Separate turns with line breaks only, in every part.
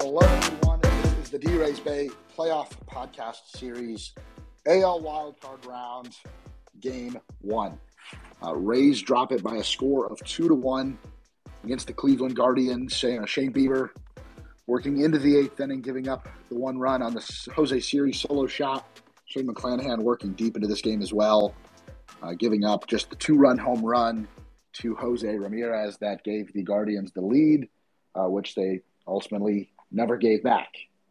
Hello, everyone. This is the D-Rays Bay Playoff Podcast Series, AL Wildcard Round, Game 1. Rays drop it by a score of 2-1 against the Cleveland Guardians. Shane Bieber working into the 8th inning, giving up the one run on the Jose Siri solo shot. Shane McClanahan working deep into this game as well, giving up just the 2-run home run to Jose Ramirez that gave the Guardians the lead, which they ultimately never gave back.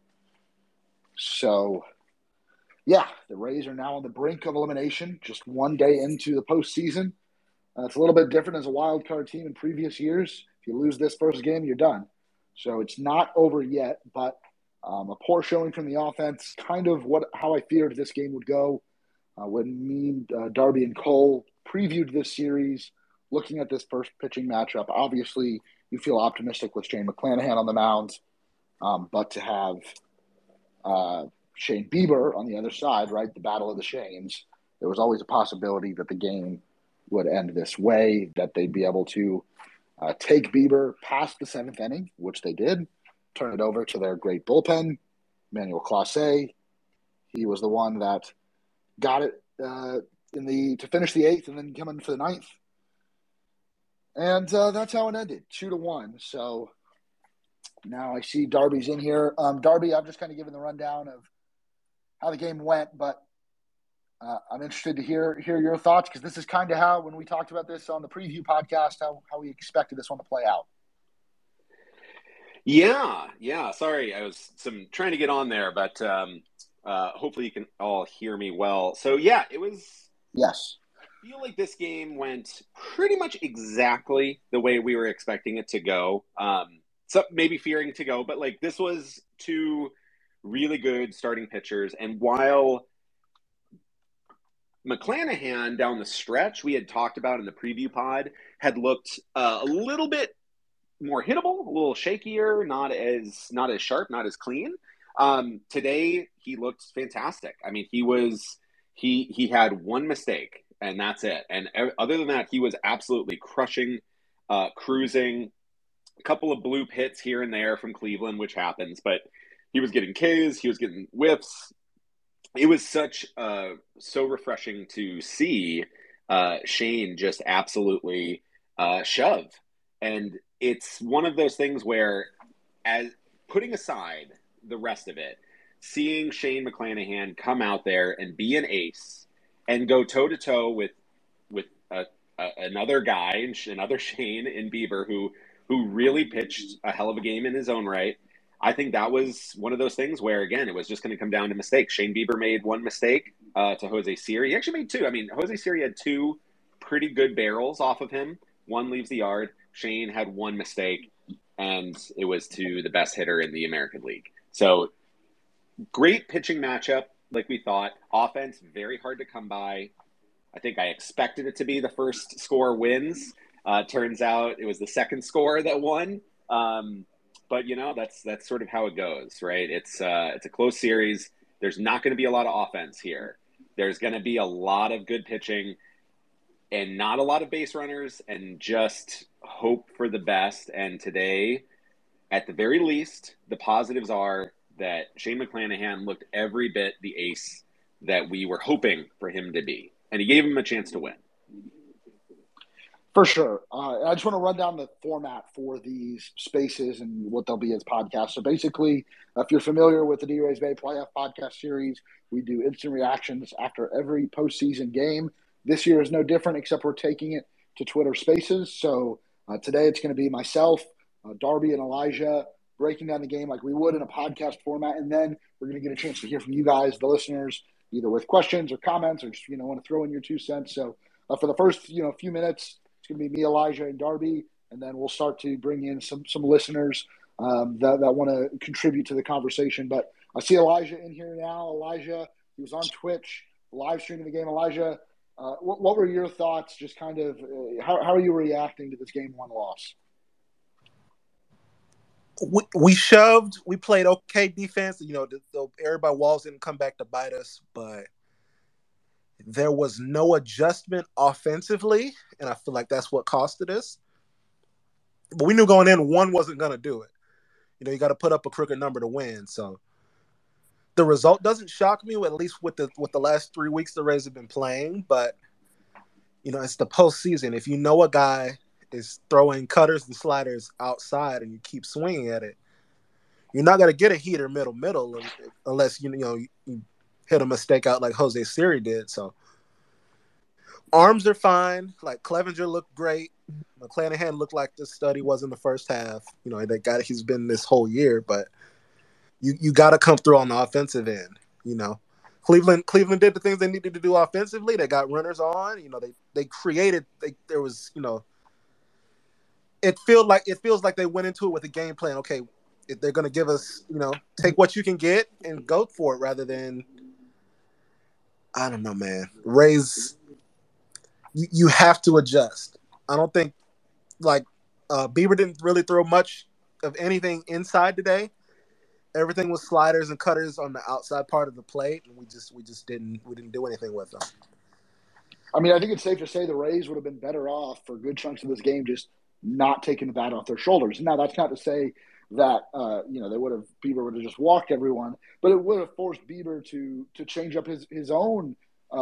So, yeah, the Rays are now on the brink of elimination, just one day into the postseason. It's a little bit different as a wild card team in previous years. If you lose this first game, you're done. So it's not over yet, but a poor showing from the offense, kind of how I feared this game would go when me, Darby, and Cole previewed this series, looking at this first pitching matchup. Obviously, you feel optimistic with Shane McClanahan on the mound, but to have Shane Bieber on the other side, right, the battle of the Shanes, there was always a possibility that the game would end this way, that they'd be able to take Bieber past the 7th inning, which they did, turn it over to their great bullpen, Manuel Clase. He was the one that got it to finish the 8th and then come in for the 9th. And that's how it ended, 2-1. So now I see Darby's in here. Darby, I'm just kind of giving the rundown of how the game went, but I'm interested to hear your thoughts, because this is kind of how, when we talked about this on the preview podcast, how we expected this one to play out.
Yeah. Sorry, I was trying to get on there, but hopefully you can all hear me well. So yeah, it was.
Yes.
I feel like this game went pretty much exactly the way we were expecting it to go. So maybe fearing to go, but like this was two really good starting pitchers. And while McClanahan down the stretch, we had talked about in the preview pod, had looked a little bit more hittable, a little shakier, not as sharp, not as clean. Today he looked fantastic. I mean, he had one mistake, and that's it. And other than that, he was absolutely crushing, cruising. A couple of bloop hits here and there from Cleveland, which happens, but he was getting Ks, he was getting whiffs. It was so refreshing to see Shane just absolutely shove. And it's one of those things where, as putting aside the rest of it, seeing Shane McClanahan come out there and be an ace and go toe-to-toe with another guy, another Shane in Bieber, who really pitched a hell of a game in his own right. I think that was one of those things where, again, it was just going to come down to mistakes. Shane Bieber made one mistake to Jose Siri. He actually made two. I mean, Jose Siri had two pretty good barrels off of him. One leaves the yard. Shane had one mistake, and it was to the best hitter in the American League. So great pitching matchup, like we thought. Offense, very hard to come by. I think I expected it to be the first score wins. Turns out it was the second score that won. But, that's sort of how it goes, right? It's a close series. There's not going to be a lot of offense here. There's going to be a lot of good pitching and not a lot of base runners, and just hope for the best. And today, at the very least, the positives are that Shane McClanahan looked every bit the ace that we were hoping for him to be. And he gave him a chance to win.
For sure. I just want to run down the format for these spaces and what they'll be as podcasts. So basically, if you're familiar with the D-Rays Bay Playoff Podcast Series, we do instant reactions after every postseason game. This year is no different, except we're taking it to Twitter Spaces. So today it's going to be myself, Darby, and Elijah breaking down the game like we would in a podcast format. And then we're going to get a chance to hear from you guys, the listeners, either with questions or comments, or just, want to throw in your 2 cents. So for the first, few minutes, it's going to be me, Elijah, and Darby. And then we'll start to bring in some listeners that want to contribute to the conversation. But I see Elijah in here now. Elijah, he was on Twitch, live streaming the game. Elijah, what were your thoughts? Just kind of how are you reacting to this Game 1 loss?
We shoved. We played okay defense. Everybody walls didn't come back to bite us, but there was no adjustment offensively, and I feel like that's what costed us. But we knew going in, one wasn't going to do it. You got to put up a crooked number to win. So the result doesn't shock me, at least with the last 3 weeks the Rays have been playing. But it's the postseason. If you know a guy is throwing cutters and sliders outside and you keep swinging at it, you're not going to get a heater middle unless you hit a mistake out like Jose Siri did. So arms are fine. Like Clevenger looked great. McClanahan looked like the stud was in the first half. That guy he's been this whole year, but you got to come through on the offensive end. Cleveland did the things they needed to do offensively. They got runners on. They created. There was it feels like they went into it with a game plan. Okay, if they're going to give us take what you can get and go for it rather than I don't know, man. Rays. You have to adjust. I don't think Bieber didn't really throw much of anything inside today. Everything was sliders and cutters on the outside part of the plate, and we just didn't do anything with them.
I mean, I think it's safe to say the Rays would have been better off for good chunks of this game just not taking the bat off their shoulders. Now, that's not to say that Bieber would have just walked everyone, but it would have forced Bieber to change up his own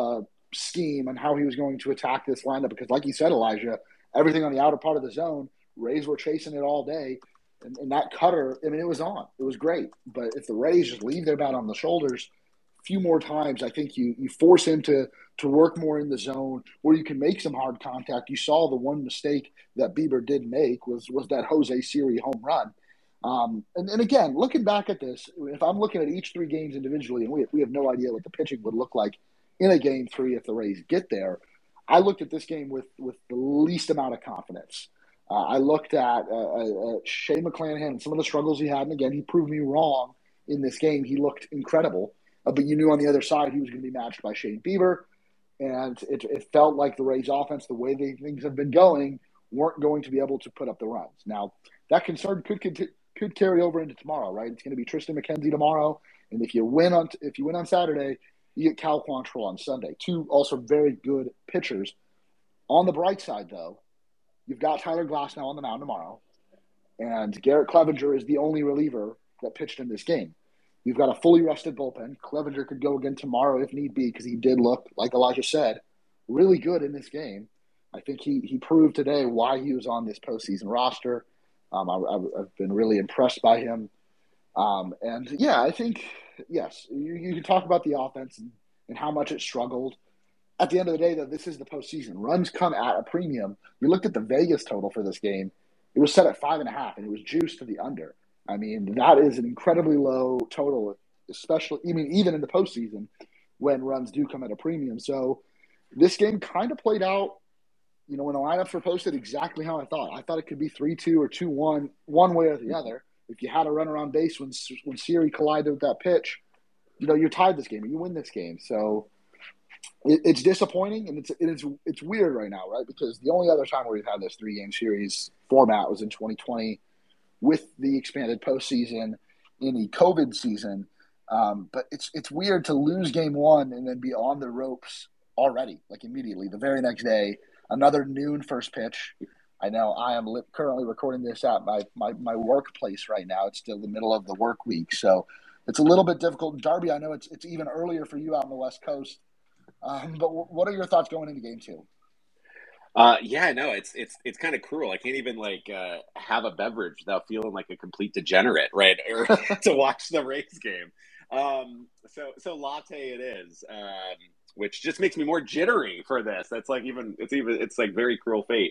scheme and how he was going to attack this lineup because, like you said, Elijah, everything on the outer part of the zone, Rays were chasing it all day, and that cutter, I mean, it was on. It was great. But if the Rays just leave their bat on the shoulders a few more times, I think you force him to work more in the zone where you can make some hard contact. You saw the one mistake that Bieber did make was that Jose Siri home run. And again, looking back at this, if I'm looking at each 3 games individually, and we have no idea what the pitching would look like in a game 3 if the Rays get there, I looked at this game with the least amount of confidence. I looked at Shane McClanahan and some of the struggles he had, and again, he proved me wrong in this game. He looked incredible, but you knew on the other side he was going to be matched by Shane Bieber, and it felt like the Rays offense, the way things have been going, weren't going to be able to put up the runs. Now, that concern could carry over into tomorrow, right? It's going to be Tristan McKenzie tomorrow, and if you win on Saturday, you get Cal Quantrill on Sunday. 2 also very good pitchers. On the bright side, though, you've got Tyler Glasnow on the mound tomorrow, and Garrett Clevenger is the only reliever that pitched in this game. You've got a fully rested bullpen. Clevenger could go again tomorrow if need be because he did look, like Elijah said, really good in this game. I think he proved today why he was on this postseason roster. I've been really impressed by him. And, yeah, I think, yes, you can talk about the offense and how much it struggled. At the end of the day, though, this is the postseason. Runs come at a premium. You looked at the Vegas total for this game. It was set at 5.5, and it was juiced to the under. I mean, that is an incredibly low total, especially even in the postseason when runs do come at a premium. So this game kind of played out, when the lineups were posted, exactly how I thought. I thought it could be 3-2 or 2-1, one way or the other. If you had a run around base when Siri collided with that pitch, you're tied this game and you win this game. So it's disappointing and it's weird right now, right? Because the only other time where we've had this 3-game series format was in 2020 with the expanded postseason in the COVID season. But it's weird to lose game 1 and then be on the ropes already, like immediately, the very next day, another noon first pitch. I know I am currently recording this at my workplace right now. It's still the middle of the work week, so it's a little bit difficult. Darby, I know it's even earlier for you out on the West Coast. But what are your thoughts going into game 2?
Yeah, no, it's kind of cruel. I can't even have a beverage without feeling like a complete degenerate, right? Or to watch the Rays game. So latte it is, which just makes me more jittery for this. That's it's like very cruel fate.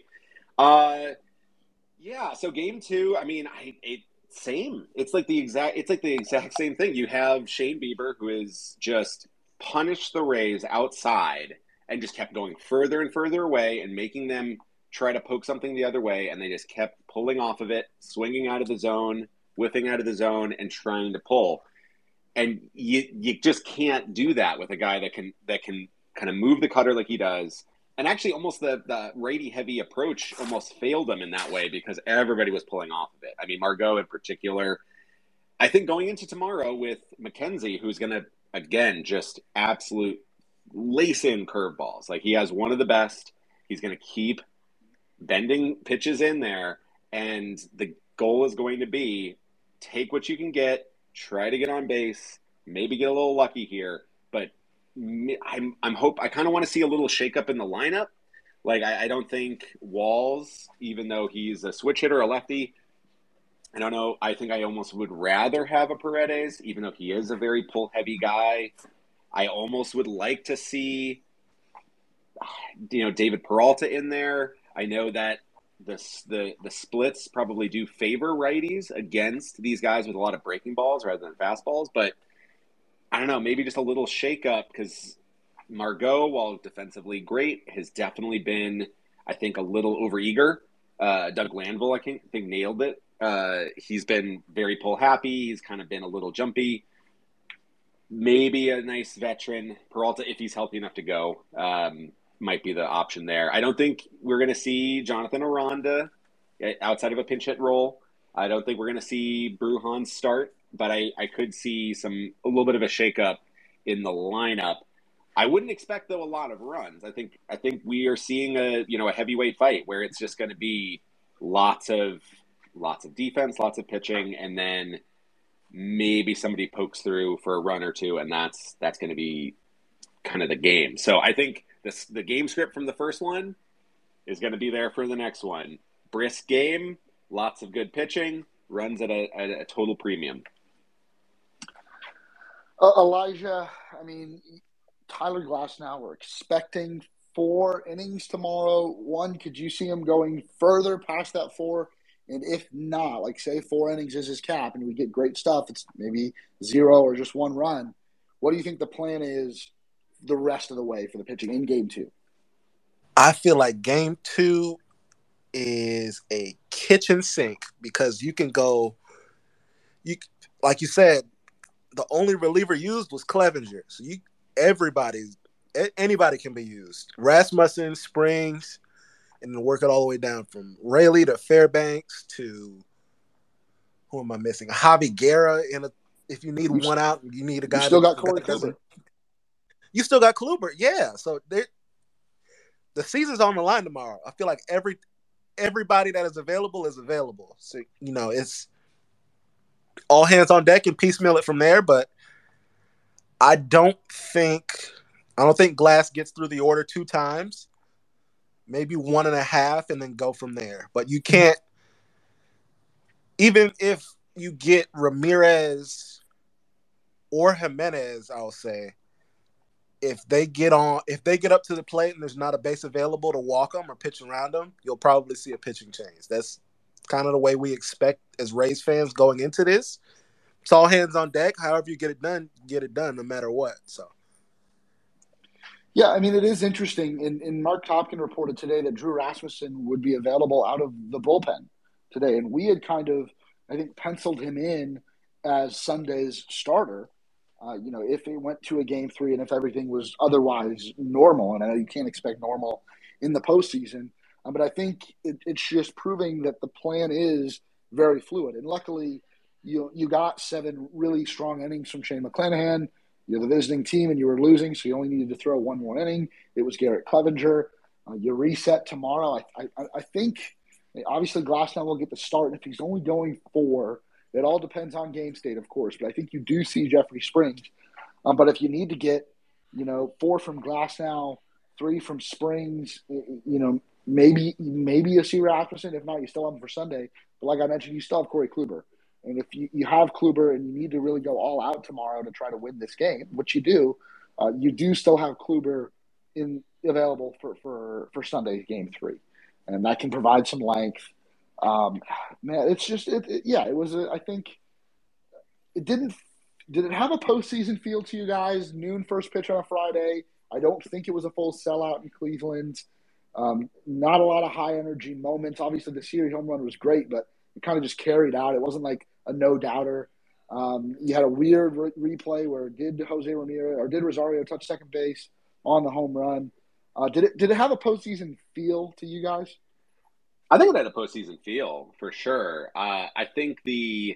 Yeah. So game 2, I mean, same. It's like the exact same thing. You have Shane Bieber, who is just punished the Rays outside and just kept going further and further away and making them try to poke something the other way, and they just kept pulling off of it, swinging out of the zone, whiffing out of the zone, and trying to pull. And you just can't do that with a guy that can kind of move the cutter like he does. And actually, almost the righty heavy approach almost failed him in that way because everybody was pulling off of it. I mean, Margot in particular. I think going into tomorrow with McKenzie, who's going to again just absolute lace in curveballs. Like he has one of the best. He's going to keep bending pitches in there, and the goal is going to be take what you can get, try to get on base, maybe get a little lucky here. But I kind of want to see a little shakeup in the lineup. Like, I don't think Walls, even though he's a switch hitter, a lefty, I don't know. I think I almost would rather have a Paredes, even though he is a very pull-heavy guy. I almost would like to see, David Peralta in there. I know that the splits probably do favor righties against these guys with a lot of breaking balls rather than fastballs, but I don't know, maybe just a little shakeup because Margot, while defensively great, has definitely been, I think, a little overeager. Doug Glanville, I think nailed it. He's been very pull happy. He's kind of been a little jumpy. Maybe a nice veteran Peralta, if he's healthy enough to go, might be the option there. I don't think we're going to see Jonathan Aranda outside of a pinch hit role. I don't think we're going to see Brujan start, but I could see a little bit of a shakeup in the lineup. I wouldn't expect, though, a lot of runs. I think we are seeing a heavyweight fight where it's just going to be lots of defense, lots of pitching, and then maybe somebody pokes through for a run or two, and that's going to be kind of the game. So I think the game script from the first one is going to be there for the next one. Brisk game, lots of good pitching, runs at a total premium.
Elijah, I mean, Tyler Glasnow, we're expecting 4 innings tomorrow. One, could you see him going further past that 4? And if not, like say 4 innings is his cap and we get great stuff, it's maybe 0 or just 1 run. What do you think the plan is the rest of the way for the pitching in game 2?
I feel like game 2 is a kitchen sink because you can go, like you said, the only reliever used was Clevenger. So anybody can be used. Rasmussen, Springs, and then work it all the way down from Rayleigh to Fairbanks to who am I missing? Javi Guerra. If you need one out, you need a guy.
You still got Corey Kluber.
You still got Kluber, yeah. So the season's on the line tomorrow. I feel like everybody that is available. So it's all hands on deck and piecemeal it from there. But I don't think Glass gets through the order 2 times. Maybe 1.5 and then go from there. But you can't, even if you get Ramirez or Jimenez, I'll say, if they get up to the plate and there's not a base available to walk them or pitch around them, you'll probably see a pitching change. That's kind of the way we expect as Rays fans going into this. It's all hands on deck. However you get it done no matter what. So.
Yeah, I mean, it is interesting. And Mark Topkin reported today that Drew Rasmussen would be available out of the bullpen today. And we had kind of, I think, penciled him in as Sunday's starter, if it went to a game 3 and if everything was otherwise normal. And I know you can't expect normal in the postseason. But I think it's just proving that the plan is very fluid. And luckily, you got 7 really strong innings from Shane McClanahan. You're the visiting team and you were losing, so you only needed to throw 1 more inning. It was Garrett Clevenger. You reset tomorrow. I think, obviously, Glasnow will get the start. And if he's only going 4, it all depends on game state, of course. But I think you do see Jeffrey Springs. But if you need to get, 4 from Glasnow, 3 from Springs, maybe you see Rasmussen. If not, you still have him for Sunday. But like I mentioned, you still have Corey Kluber. And if you have Kluber and you need to really go all out tomorrow to try to win this game, which you do still have Kluber available for Sunday's game 3. And that can provide some length. Man, it's just, it was, I think, did it have a postseason feel to you guys? Noon first pitch on a Friday. I don't think it was a full sellout in Cleveland. Not a lot of high energy moments. Obviously, the series home run was great, but it kind of just carried out. It wasn't like a no-doubter. You had a weird replay where did Rosario touch second base on the home run? Did it have a postseason feel to you guys?
I think it had a postseason feel for sure. I think the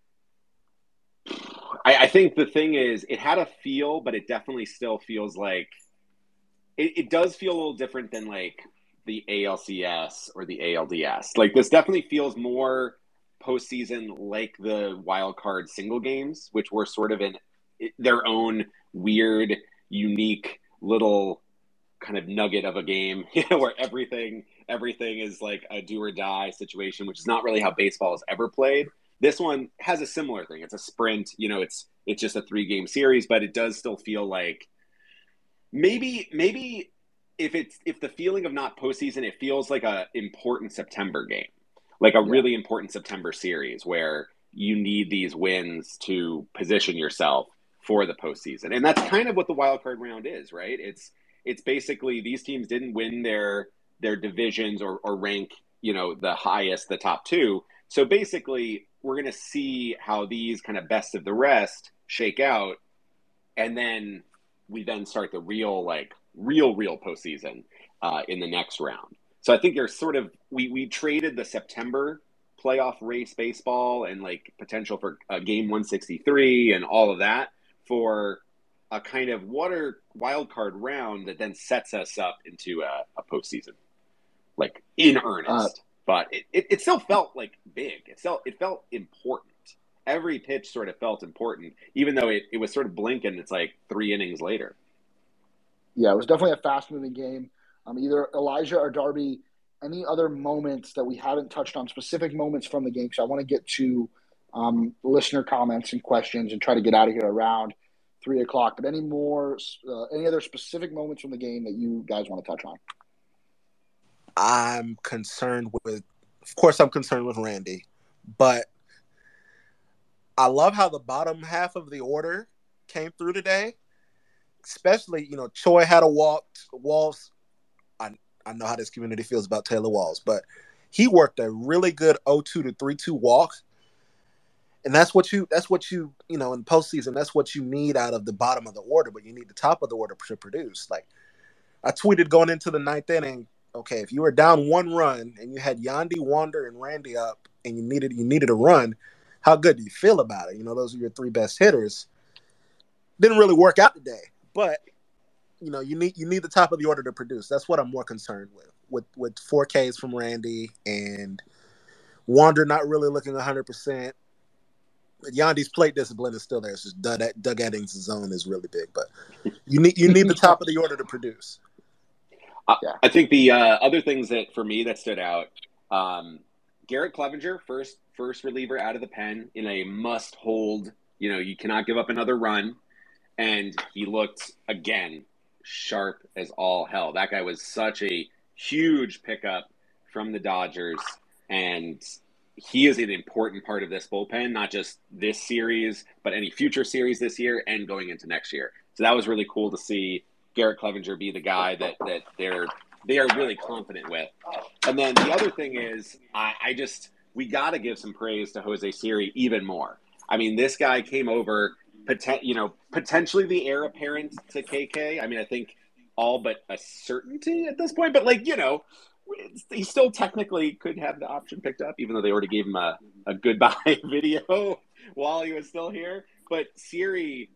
thing is it had a feel, but it definitely still feels like it does feel a little different than like the ALCS or the ALDS. Like this definitely feels more postseason like the wild card single games, which were sort of in their own weird, unique little kind of nugget of a game, where everything is like a do or die situation, which is not really how baseball is ever played. This one has a similar thing. It's a sprint, it's just a 3-game series, but it does still feel like maybe if the feeling of not postseason, it feels like a important September game, like a really important September series where you need these wins to position yourself for the postseason. And that's kind of what the wild card round is, right? It's basically these teams didn't win their divisions or rank, the highest, the top 2. So basically, we're going to see how these kind of best of the rest shake out, and then we then start the real postseason in the next round. So I think there's sort of we traded the September playoff race baseball and like potential for game 163 and all of that for a kind of wild card round that then sets us up into a postseason, like in earnest. But it still felt like big. It felt important. Every pitch sort of felt important, even though it was sort of blinking. It's like 3 innings later.
Yeah, it was definitely a fast-moving game. Either Elijah or Darby, any other moments that we haven't touched on, specific moments from the game? So I want to get to listener comments and questions and try to get out of here around 3 o'clock. But any other specific moments from the game that you guys want to touch on?
I'm concerned with Randy, but I love how the bottom half of the order came through today. Especially, Choi had a walk. Walls, I know how this community feels about Taylor Walls, but he worked a really good 0-2 to 3-2 walk. And that's what you in postseason, that's what you need out of the bottom of the order, but you need the top of the order to produce. Like I tweeted going into the 9th inning, okay, if you were down 1 run and you had Yandy, Wander, and Randy up and you needed a run, how good do you feel about it? Those are your 3 best hitters. Didn't really work out today. But you need the top of the order to produce. That's what I'm more concerned with 4Ks from Randy and Wander not really looking 100%. Yandy's plate discipline is still there. It's just Doug Eddings' zone is really big, but you need the top of the order to produce.
I think the other things that for me that stood out, Garrett Clevenger, first reliever out of the pen in a must hold. You cannot give up another run. And he looked, again, sharp as all hell. That guy was such a huge pickup from the Dodgers. And he is an important part of this bullpen, not just this series, but any future series this year and going into next year. So that was really cool to see Garrett Clevenger be the guy that they are really confident with. And then the other thing is, we got to give some praise to Jose Siri even more. I mean, this guy came over – potentially the heir apparent to KK. I mean, I think all but a certainty at this point, but he still technically could have the option picked up, even though they already gave him a goodbye video while he was still here. But Siri,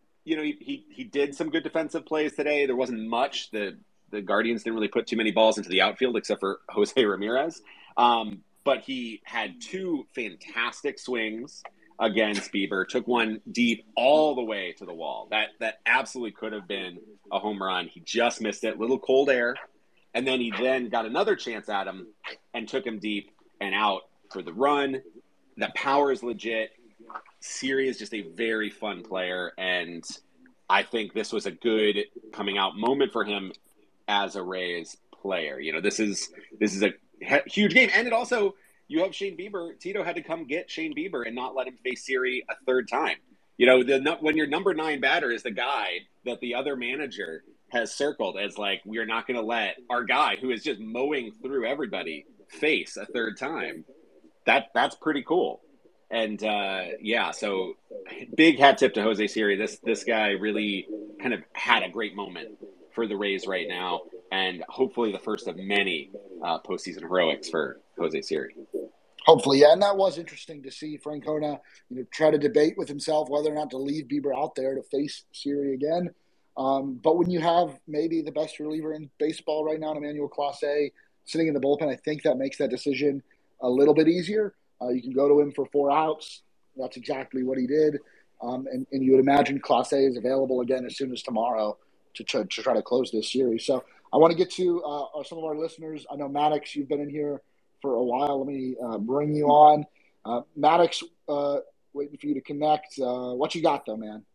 he did some good defensive plays today. There wasn't much. The Guardians didn't really put too many balls into the outfield except for Jose Ramirez. But he had 2 fantastic swings against Bieber, took one deep all the way to the wall. That absolutely could have been a home run. He just missed it, little cold air. And then he got another chance at him and took him deep and out for the run. The power is legit. Siri is just a very fun player. And I think this was a good coming out moment for him as a Rays player. This is a huge game. And it also, you have Shane Bieber. Tito had to come get Shane Bieber and not let him face Siri a 3rd time. When your number 9 batter is the guy that the other manager has circled as like, we are not going to let our guy who is just mowing through everybody face a 3rd time. That's pretty cool. And so big hat tip to Jose Siri. This guy really kind of had a great moment for the Rays right now, and hopefully the first of many postseason heroics for Jose Siri.
Hopefully, yeah. And that was interesting to see Francona, try to debate with himself whether or not to leave Bieber out there to face Siri again. But when you have maybe the best reliever in baseball right now, Emmanuel Clase, sitting in the bullpen, I think that makes that decision a little bit easier. You can go to him for 4 outs. That's exactly what he did. And you would imagine Clase is available again as soon as tomorrow to try to close this series. So I want to get to some of our listeners. I know, Maddox, you've been in here for a while. Let me bring you on. Maddox, waiting for you to connect. What you got, though, man?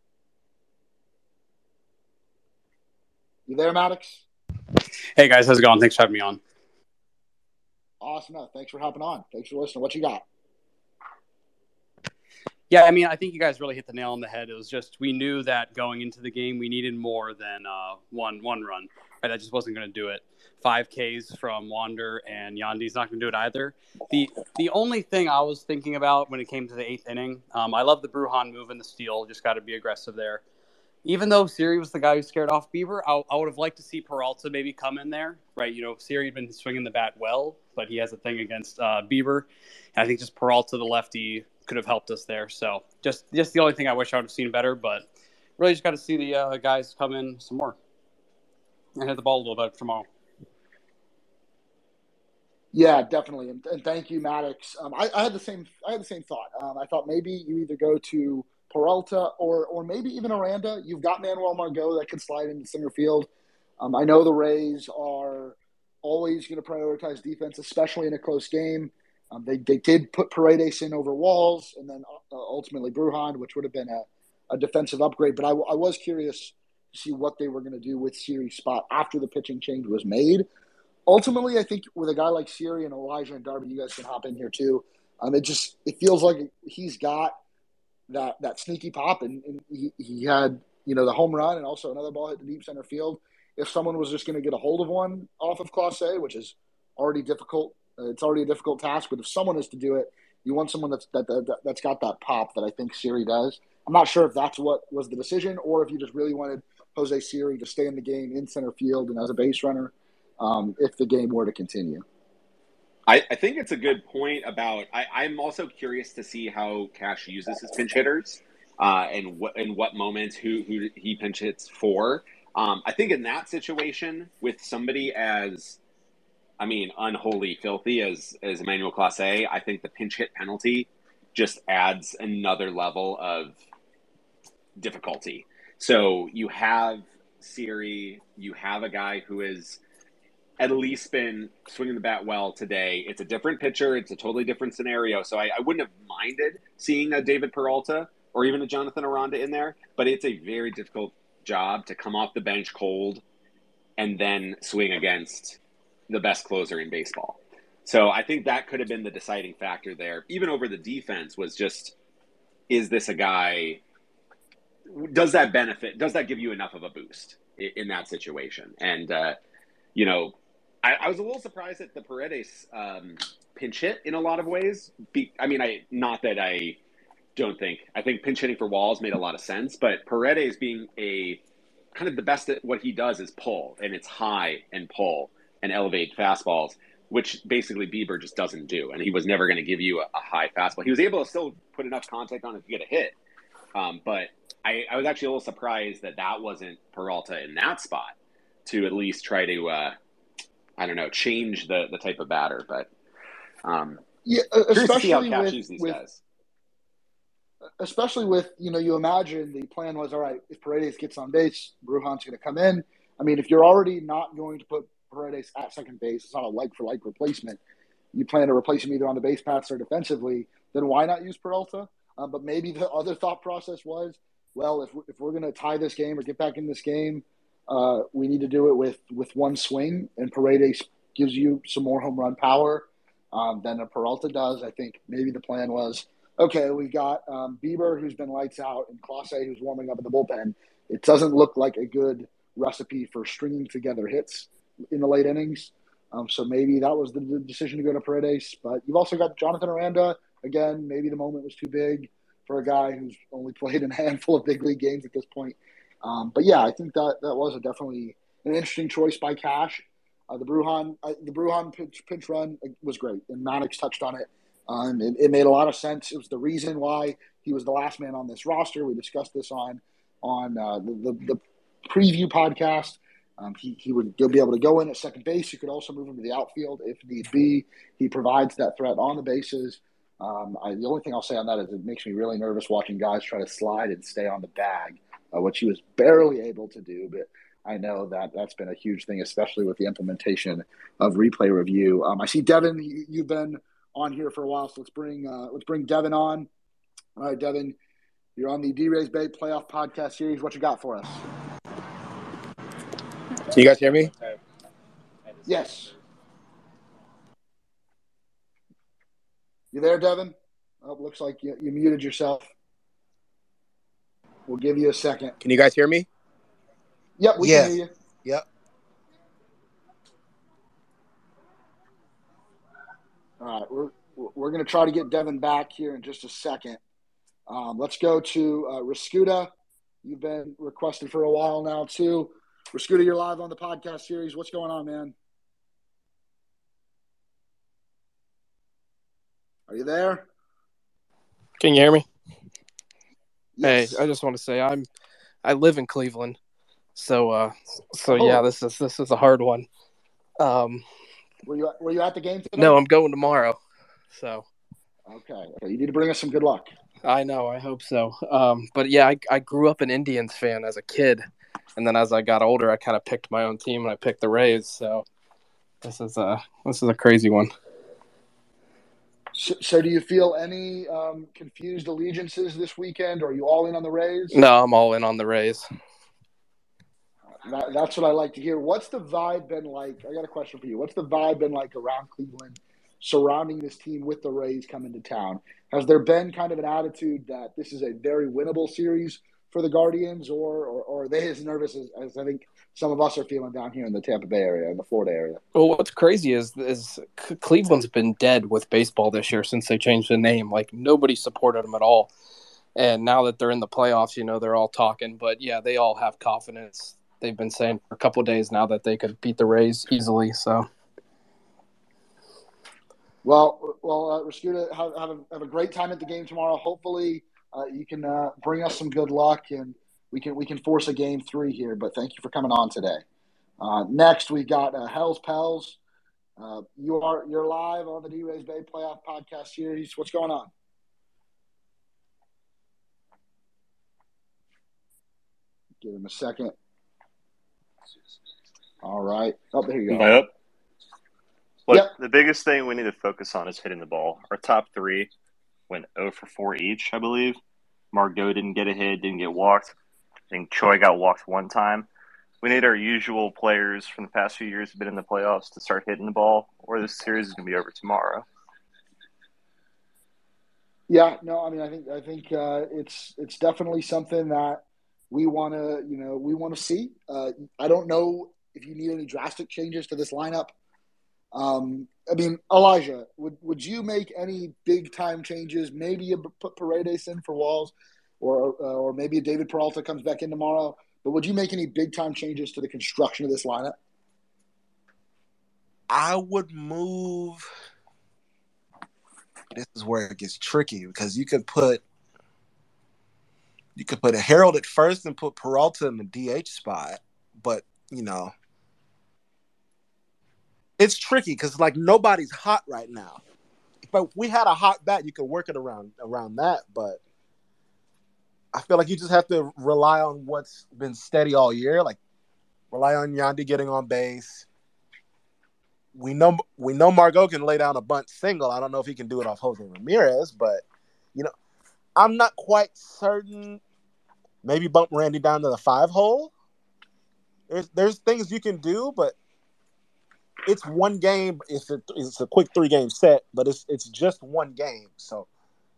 You there, Maddox?
Hey, guys. How's it going? Thanks for having me on.
Awesome. No, thanks for hopping on. Thanks for listening. What you got?
Yeah, I mean, I think you guys really hit the nail on the head. It was just we knew that going into the game we needed more than one run. Right? That just wasn't going to do it. 5 Ks from Wander and Yandy's not going to do it either. The only thing I was thinking about when it came to the 8th inning, I love the Brujan move in the steal. Just got to be aggressive there. Even though Siri was the guy who scared off Bieber, I would have liked to see Peralta maybe come in there, right? You know, Siri had been swinging the bat well, but he has a thing against Bieber. And I think just Peralta, the lefty, could have helped us there. So just the only thing I wish I would have seen better, but really just got to see the guys come in some more and hit the ball a little bit tomorrow.
Yeah, definitely, and thank you, Maddox. I had the same thought. I thought maybe you either go to Peralta or maybe even Aranda. You've got Manuel Margot that can slide into center field. I know the Rays are always going to prioritize defense, especially in a close game. They did put Paredes in over Walls and then ultimately Brujan, which would have been a defensive upgrade. But I was curious to see what they were going to do with Siri's spot after the pitching change was made. Ultimately, I think with a guy like Siri and Elijah and Darby, you guys can hop in here too. It feels like he's got that sneaky pop, and he had the home run and also another ball hit the deep center field. If someone was just going to get a hold of one off of Clase, which is already difficult, it's already a difficult task. But if someone is to do it, you want someone that's got that pop that I think Siri does. I'm not sure if that's what was the decision, or if you just really wanted Jose Siri to stay in the game in center field and as a base runner. If the game were to continue.
I think it's a good point about I'm also curious to see how Cash uses his pinch hitters and what moments who he pinch hits for. I think in that situation with somebody as unholy filthy as Emmanuel Clase, I think the pinch hit penalty just adds another level of difficulty. So you have Siri, you have a guy who is at least been swinging the bat well today. It's a different pitcher. It's a totally different scenario. So I wouldn't have minded seeing a David Peralta or even a Jonathan Aranda in there, but it's a very difficult job to come off the bench cold and then swing against the best closer in baseball. So I think that could have been the deciding factor there, even over the defense, was just, is this a guy, does that give you enough of a boost in that situation? And, I was a little surprised at the Paredes pinch hit in a lot of ways. I think pinch hitting for Walls made a lot of sense, but Paredes being a kind of the best at what he does is pull, and it's high and pull and elevate fastballs, which basically Bieber just doesn't do. And he was never going to give you a high fastball. He was able to still put enough contact on it to get a hit. But I was actually a little surprised that wasn't Peralta in that spot to at least try to, change the type of batter. But
especially
guys.
Especially with, you imagine the plan was, all right, if Paredes gets on base, Brujan's going to come in. I mean, if you're already not going to put Paredes at second base, it's not a like-for-like replacement. You plan to replace him either on the base paths or defensively, then why not use Peralta? But maybe the other thought process was, well, if we're going to tie this game or get back in this game, we need to do it with one swing, and Paredes gives you some more home run power than a Peralta does. I think maybe the plan was, okay, we got Bieber, who's been lights out, and Clase, who's warming up in the bullpen. It doesn't look like a good recipe for stringing together hits in the late innings. So maybe that was the decision to go to Paredes. But you've also got Jonathan Aranda. Again, maybe the moment was too big for a guy who's only played in a handful of big league games at this point. But yeah, I think that was definitely an interesting choice by Cash. The Brujan pinch run was great, and Maddox touched on it. It made a lot of sense. It was the reason why he was the last man on this roster. We discussed this on the preview podcast. He would be able to go in at second base. You could also move him to the outfield if need be. He provides that threat on the bases. The only thing I'll say on that is it makes me really nervous watching guys try to slide and stay on the bag, which he was barely able to do. But I know that that's been a huge thing, especially with the implementation of replay review. I see Devin, you've been on here for a while, so let's bring Devin on. All right, Devin, you're on the D-Rays Bay Playoff Podcast Series. What you got for us?
Can you guys hear me?
Yes. You there, Devin? Oh, looks like you muted yourself. We'll give you a second.
Can you guys hear me?
Yep, we can hear you.
Yep.
All right, we're going to try to get Devin back here in just a second. Let's go to Raskuda. You've been requested for a while now, too. Raskuda, you're live on the podcast series. What's going on, man? Are you there?
Can you hear me?
Yes.
Hey, I just want to say I live in Cleveland, so yeah, this is a hard one.
Were you at the game today?
No, I'm going tomorrow. So
okay, you need to bring us some good luck.
I know, I hope so. But yeah, I grew up an Indians fan as a kid, and then as I got older, I kind of picked my own team and I picked the Rays. So this is a crazy one.
So do you feel any confused allegiances this weekend, or are you all in on the Rays?
No, I'm all in on the Rays.
That's what I like to hear. What's the vibe been like? I got a question for you. What's the vibe been like around Cleveland surrounding this team with the Rays coming to town? Has there been kind of an attitude that this is a very winnable series for the Guardians, or are they as nervous as I think some of us are feeling down here in the Tampa Bay area, in the Florida area?
Well, what's crazy is Cleveland's been dead with baseball this year since they changed the name. Like, nobody supported them at all. And now that they're in the playoffs, they're all talking. But, yeah, they all have confidence. They've been saying for a couple of days now that they could beat the Rays easily. So,
well, Raskuda, have a great time at the game tomorrow. Hopefully, you can bring us some good luck, and we can force a game 3 here. But thank you for coming on today. Next, we got Hell's Pels. You're live on the D-Rays Bay Playoff Podcast Series. What's going on? Give him a second. All right. Oh, there you go.
Am I up? Look,
Yep.
The biggest thing we need to focus on is hitting the ball. Our top 3 went 0 for 4 each, I believe. Margot didn't get a hit, didn't get walked. I think Choi got walked 1 time. We need our usual players from the past few years who've been in the playoffs to start hitting the ball, or this series is going to be over tomorrow.
Yeah, no, I mean, I think it's definitely something that we want to see. I don't know if you need any drastic changes to this lineup. I mean, Elijah, would you make any big time changes? Maybe you put Paredes in for Walls, or maybe David Peralta comes back in tomorrow. But would you make any big time changes to the construction of this lineup?
I would move. This is where it gets tricky because you could put a Harold at first and put Peralta in the DH spot, but it's tricky because nobody's hot right now. If we had a hot bat, you could work it around that, but I feel like you just have to rely on what's been steady all year. Like, rely on Yandy getting on base. We know Margot can lay down a bunt single. I don't know if he can do it off Jose Ramirez, but I'm not quite certain. Maybe bump Randy down to the 5 hole. There's things you can do, but it's one game. It's a quick 3-game set, but it's just one game. So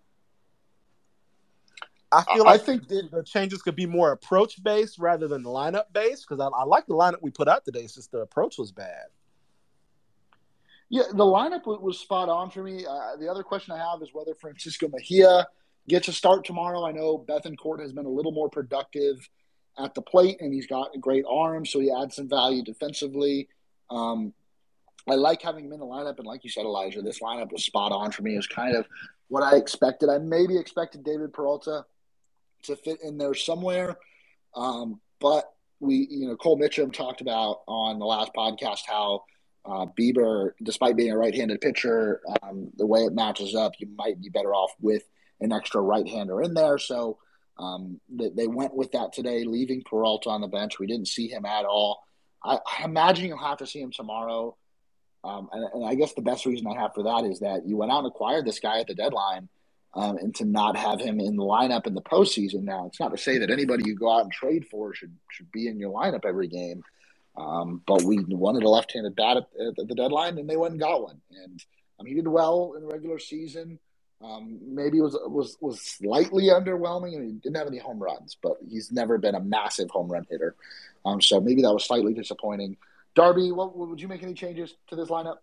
I feel like I think the changes could be more approach based rather than lineup based, because I like the lineup we put out today. It's just the approach was bad.
Yeah, the lineup was spot on for me. The other question I have is whether Francisco Mejia gets a start tomorrow. I know Bethancourt has been a little more productive at the plate, and he's got a great arm, so he adds some value defensively. I like having him in the lineup, and like you said, Elijah, this lineup was spot on for me. It was kind of what I expected. I maybe expected David Peralta to fit in there somewhere, but Cole Mitchum talked about on the last podcast how Bieber, despite being a right-handed pitcher, the way it matches up, you might be better off with an extra right-hander in there. So they went with that today, leaving Peralta on the bench. We didn't see him at all. I imagine you'll have to see him tomorrow. And I guess the best reason I have for that is that you went out and acquired this guy at the deadline, and to not have him in the lineup in the postseason. Now, it's not to say that anybody you go out and trade for should be in your lineup every game. But we wanted a left-handed bat at the deadline, and they went and got one. And he did well in the regular season. Maybe it was slightly underwhelming, and he didn't have any home runs, but he's never been a massive home run hitter. So maybe that was slightly disappointing. Darby, would you make any changes to this lineup?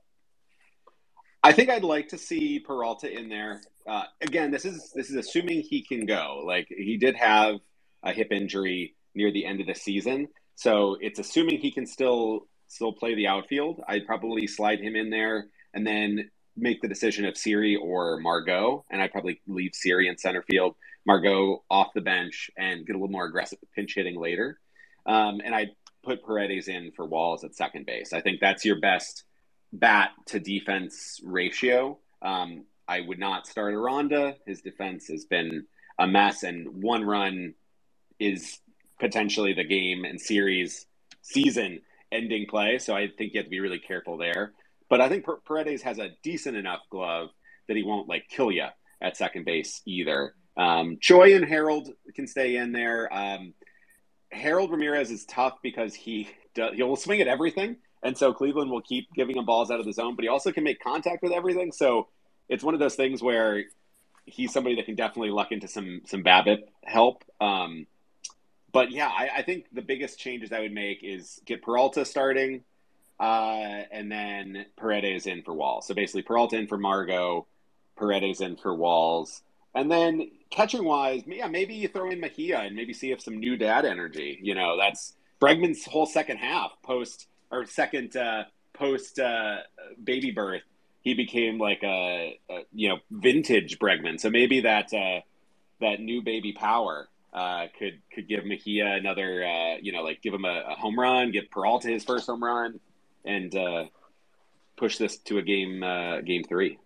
I think I'd like to see Peralta in there. Again, this is assuming he can go. Like, he did have a hip injury near the end of the season, so it's assuming he can still play the outfield. I'd probably slide him in there and then make the decision of Siri or Margot, and I'd probably leave Siri in center field, Margot off the bench, and get a little more aggressive pinch hitting later. And I'd put Paredes in for Walls at second base. I think that's your best bat to defense ratio. I would not start Aranda. His defense has been a mess, and one run is potentially the game and series season ending play. So I think you have to be really careful there. But I think Paredes has a decent enough glove that he won't kill you at second base either. Choi and Harold can stay in there. Harold Ramirez is tough because he'll swing at everything. And so Cleveland will keep giving him balls out of the zone, but he also can make contact with everything. So it's one of those things where he's somebody that can definitely luck into some BABIP help. But yeah, I think the biggest changes I would make is get Peralta starting, and then Paredes in for Walls. So basically Peralta in for Margot, Paredes in for Walls. And then catching wise, maybe you throw in Mejia and maybe see if some new dad energy. That's Bregman's whole second half post baby birth. He became like a vintage Bregman. So maybe that new baby power could give Mejia another give him a home run, give Peralta his first home run, and push this to a game 3.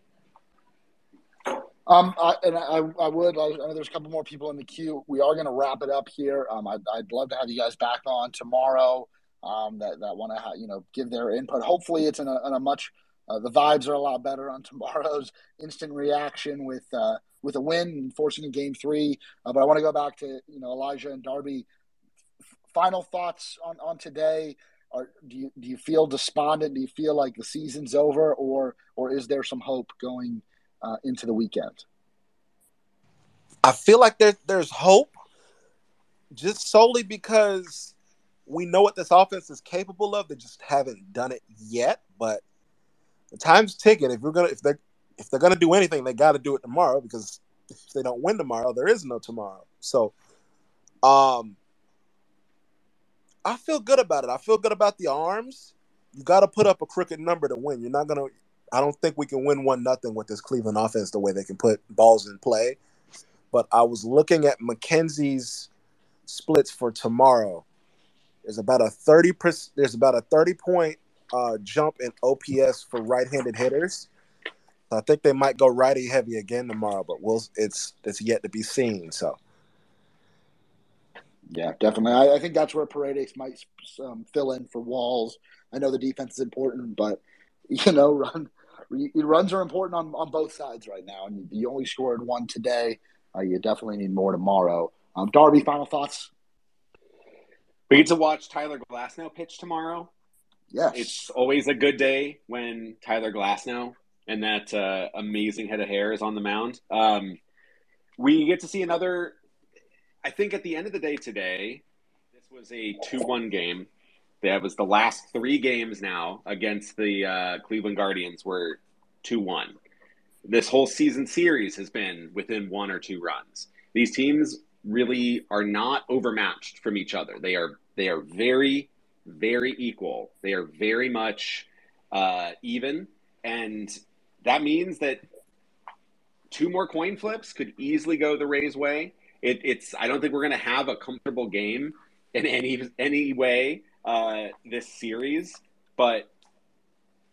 I know there's a couple more people in the queue. We are going to wrap it up here. I'd love to have you guys back on tomorrow. That want to give their input. Hopefully, it's in a much. The vibes are a lot better on tomorrow's instant reaction with a win and forcing a game 3. But I want to go back to Elijah and Darby. Final thoughts on today. Do you feel despondent? Do you feel like the season's over, or is there some hope going into the weekend?
I feel like there's hope, just solely because we know what this offense is capable of. They just haven't done it yet. But the time's ticking. If they're gonna do anything, they got to do it tomorrow, because if they don't win tomorrow, there is no tomorrow. So, I feel good about it. I feel good about the arms. You got to put up a crooked number to win. You're not gonna. I don't think we can win 1-0 with this Cleveland offense the way they can put balls in play. But I was looking at McKenzie's splits for tomorrow. There's about a 30-point jump in OPS for right-handed hitters. So I think they might go righty heavy again tomorrow, but it's yet to be seen. So
yeah, definitely. I think that's where Paredes might fill in for Walls. I know the defense is important, but runs are important on both sides right now, and you only scored 1 today. You definitely need more tomorrow. Darby, final thoughts?
We get to watch Tyler Glasnow pitch tomorrow.
Yes.
It's always a good day when Tyler Glasnow and that amazing head of hair is on the mound. We get to see another – I think at the end of the day today, this was a 2-1 game. That was the last 3 games now against the Cleveland Guardians were 2-1. This whole season series has been within 1 or 2 runs. These teams really are not overmatched from each other. They are very, very equal. They are very much even, and that means that 2 more coin flips could easily go the Rays' way. I don't think we're going to have a comfortable game in any way this series, but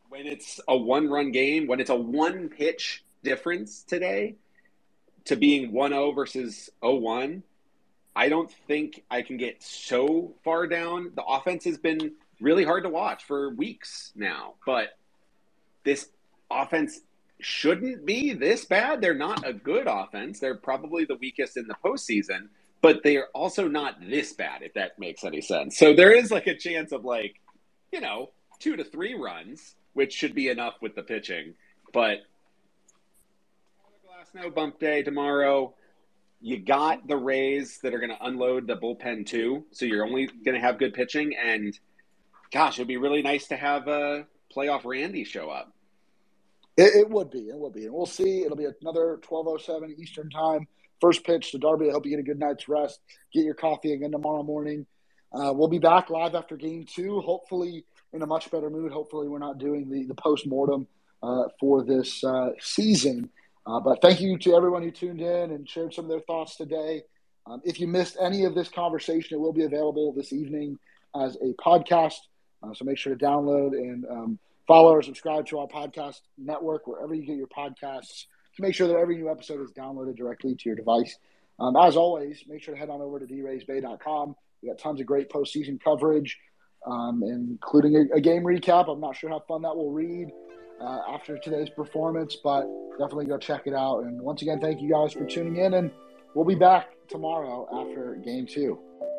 when it's a one-run game, when it's a one-pitch difference today to being 1-0 versus 0-1, I don't think I can get so far down. The offense has been really hard to watch for weeks now, but this offense shouldn't be this bad. They're not a good offense. They're probably the weakest in the postseason, but they are also not this bad, if that makes any sense. So there is like a chance of 2 to 3 runs, which should be enough with the pitching. But glass no bump day tomorrow. You got the Rays that are going to unload the bullpen too, so you're only going to have good pitching. And gosh, it'd be really nice to have a playoff Randy show up.
It would be. And we'll see. It'll be another 12:07 Eastern time. First pitch to Darby. I hope you get a good night's rest. Get your coffee again tomorrow morning. We'll be back live after game 2, hopefully in a much better mood. Hopefully we're not doing the post-mortem for this season. But thank you to everyone who tuned in and shared some of their thoughts today. If you missed any of this conversation, it will be available this evening as a podcast. So make sure to download and follow or subscribe to our podcast network wherever you get your podcasts to make sure that every new episode is downloaded directly to your device. As always, make sure to head on over to draysbay.com. We got tons of great postseason coverage, including a game recap. I'm not sure how fun that will read after today's performance, but definitely go check it out. And once again, thank you guys for tuning in, and we'll be back tomorrow after game 2.